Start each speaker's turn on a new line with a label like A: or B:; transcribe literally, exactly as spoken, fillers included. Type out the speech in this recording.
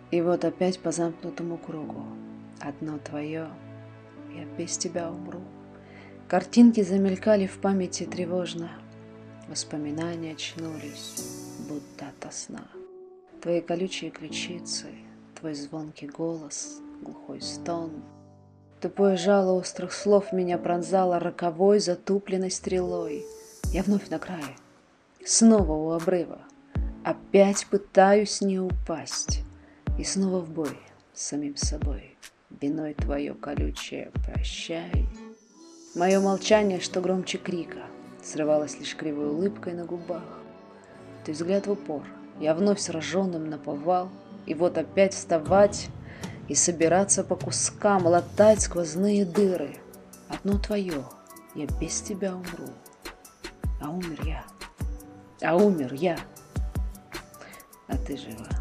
A: И вот опять по замкнутому кругу. Одно твое, я без тебя умру. Картинки замелькали в памяти тревожно. Воспоминания очнулись, будто ото сна. Твои колючие ключицы, твой звонкий голос, глухой стон. Тупое жало острых слов меня пронзало роковой затупленной стрелой. Я вновь на крае, снова у обрыва. Опять пытаюсь не упасть. И снова в бой с самим собой. Виной твое колючее прощай. Мое молчание, что громче крика, срывалось лишь кривой улыбкой на губах. Ты взгляд в упор, я вновь сраженным наповал. И вот опять вставать и собираться по кускам, латать сквозные дыры. Одно твое, я без тебя умру. А умер я, а умер я, а ты жива.